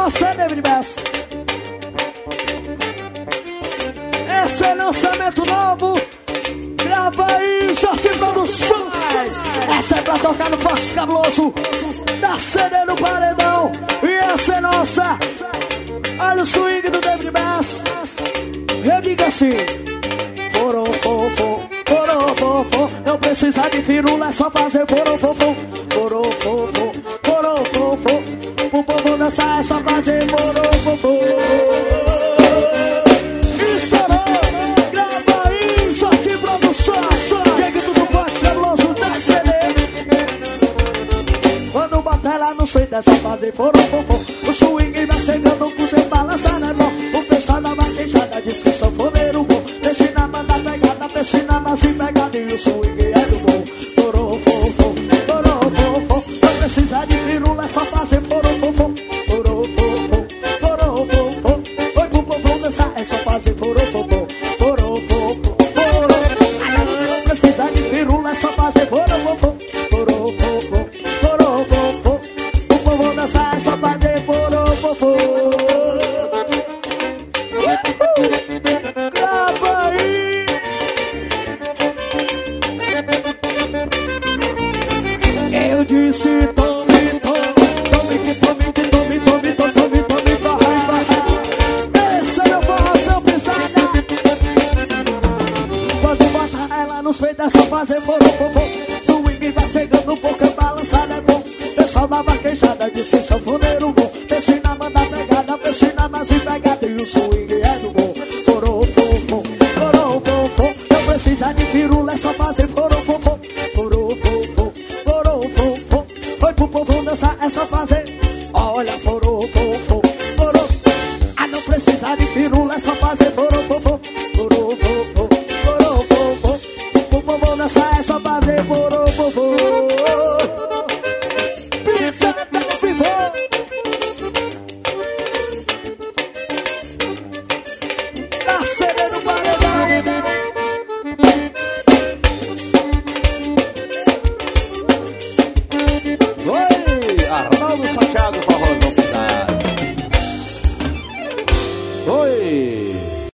nossa, David Bass. Esse é lançamento novo. Grava aí, Jorge Produções. Essa é pra tocar no Fox Cabuloso. Da CD no paredão. E essa é nossa. Olha o swing do David Bass. Eu digo assim: forofofo, forofofo. Não precisa de firula, é só fazer forofofo. Forofofo, forofofo. O povo dançar é só fazer forofofo. Estourou, grava aí, Jorge Produções. Chega tudo Fox Cabuloso da CD. Quando bota ela no swing é só fazer forofofo. O swing vai chegando com você balançando é bom. O pessoal da vaquejada diz que sou foneiro bom. Desce na banda pegada, desce na base pegada. E o swing é do bom. Forofofo, forofofo. Não precisa de firula, é só fazer forofofo. Forofofo, forofofo. Oi pro povo dançar, é só fazer forofofo. Forofofo, forofofo. Não precisa de firula, é só fazer forofofo. Forofofo, forofofo. O povo dançar, é só fazer forofofo. Grava aí. Eu disse tome, tome, que tome, que tome, tome, tome, tome, vai. Esse é meu forrozão pisada. Quando bota ela nos peitos é só fazer forofofo. Swing vai chegando um pouco, balançada é bom. Pessoal da vaquejada diz que sou foneiro bom. Desce na banda pegada, desce na base pegada. E o swing é do bom. Forofofo, forofofo. Não precisa de firula, é só fazer forofofo. Forofofo, forofofo. Foi pro povo dançar, é só fazer. Olha, forofofo, forofofo. Ah, não precisa de firula, é só fazer forofofo.